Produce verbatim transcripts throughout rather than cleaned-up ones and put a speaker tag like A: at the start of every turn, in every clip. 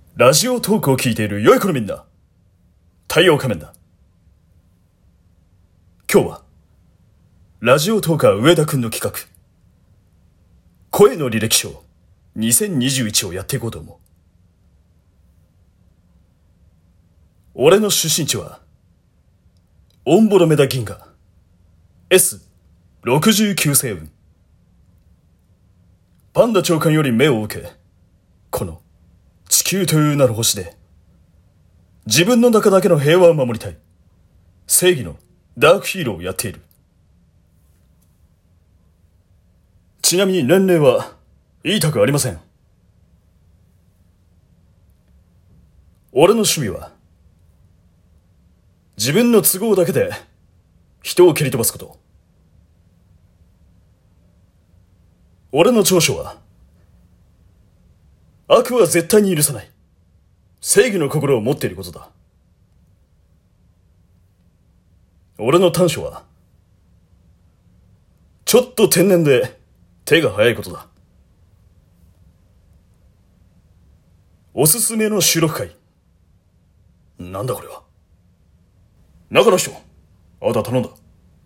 A: ラジオトークを聞いている良い子のみんな、太陽仮面だ。今日はラジオトーカー上田くんの企画、声の履歴書にせんにじゅういちをやっていこうと思う。俺の出身地はオンボロメダ銀河 エスろくじゅうきゅう 星雲。パンダ長官より目を受け、この地球という名の星で自分の中だけの平和を守りたい正義のダークヒーローをやっている。ちなみに年齢は言いたくありません。俺の趣味は自分の都合だけで人を蹴り飛ばすこと。俺の長所は悪は絶対に許さない正義の心を持っていることだ。俺の短所はちょっと天然で手が早いことだ。おすすめの収録回。なんだこれは。中の人、あなた頼んだ。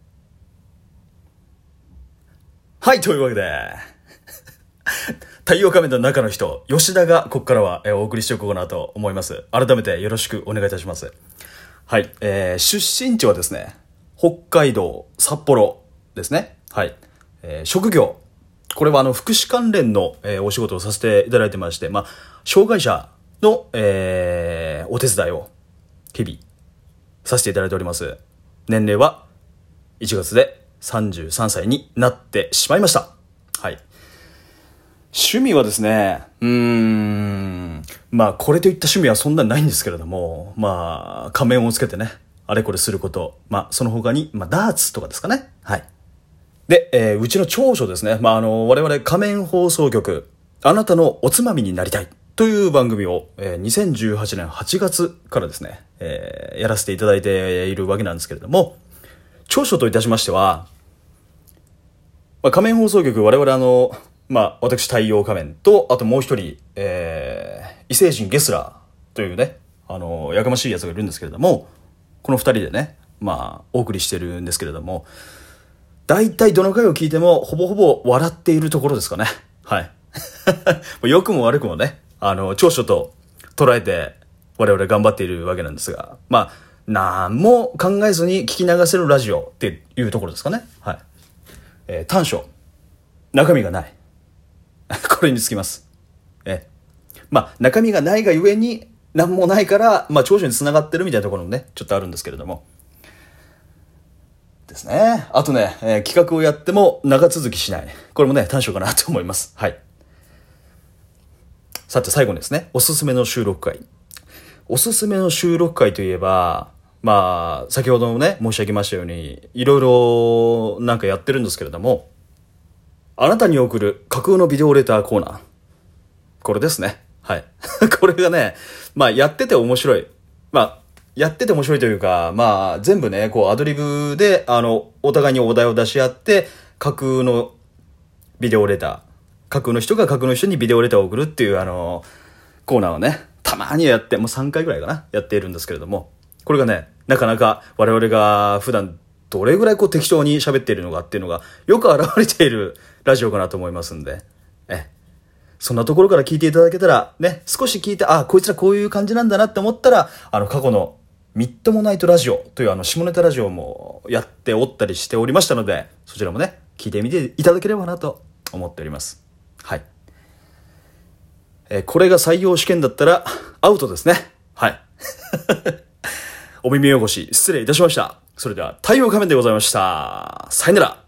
A: はい、というわけで太陽仮面の中の人、吉田がここからはお送りしておこうかなと思います。改めてよろしくお願いいたします。はい、えー、出身地はですね、北海道札幌ですね。はい、えー、職業、これはあの福祉関連の、えー、お仕事をさせていただいてまして、まあ障害者の、えー、お手伝いを日々させていただいております。年齢はいちがつでさんじゅうさんさいになってしまいました。はい。趣味はですね、うーん、まあこれといった趣味はそんなにないんですけれども、まあ仮面をつけてね、あれこれすること、まあその他に、まあダーツとかですかね。はい。で、えー、うちの長所ですね、まああの、我々仮面放送局、あなたのおつまみになりたいという番組を、えー、にせんじゅうはちねんはちがつからですね、えー、やらせていただいているわけなんですけれども、長所といたしましては、まあ、仮面放送局、我々あの、まあ、私太陽仮面と、あともう一人、えー、異星人ゲスラーというね、あの、やかましいやつがいるんですけれども、この二人でね、まあ、お送りしてるんですけれども、大体どの回を聞いても、ほぼほぼ笑っているところですかね。はい。良くも悪くもね、あの、長所と捉えて、我々頑張っているわけなんですが、まあ、なんも考えずに聞き流せるラジオっていうところですかね。はい。えー、短所、中身がない。これにつきます。えまあ、中身がないがゆえに、なんもないから、まあ、長所につながってるみたいなところもね、ちょっとあるんですけれども。ですね。あとね、えー、企画をやっても長続きしない。これもね、短所かなと思います。はい。さて、最後にですね、おすすめの収録回。おすすめの収録回といえば、まあ、先ほどもね、申し上げましたように、いろいろなんかやってるんですけれども、あなたに送る架空のビデオレターコーナー。これですね。はい。これがね、まあやってて面白い。まあ、やってて面白いというか、まあ全部ね、こうアドリブで、あの、お互いにお題を出し合って、架空のビデオレター。架空の人が架空の人にビデオレターを送るっていう、あの、コーナーをね、たまにやって、もうさんかいぐらいかな、やっているんですけれども、これがね、なかなか我々が普段どれぐらいこう適当に喋っているのかっていうのがよく現れているラジオかなと思いますんで、え、そんなところから聞いていただけたら、ね、少し聞いて、あ、こいつらこういう感じなんだなって思ったら、あの過去のみっともないとラジオというあの下ネタラジオもやっておったりしておりましたので、そちらもね、聞いてみていただければなと思っております。はい。えー、これが採用試験だったらアウトですね。はい。お耳汚し失礼いたしました。それでは太陽仮面でございました。さよなら。